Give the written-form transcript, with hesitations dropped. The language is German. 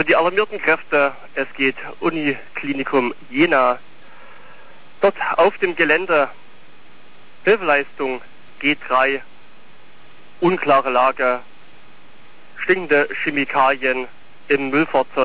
Für die alarmierten Kräfte, es geht Uniklinikum Jena. Dort auf dem Gelände Hilfeleistung G3, unklare Lage, stinkende Chemikalien im Müllfahrzeug.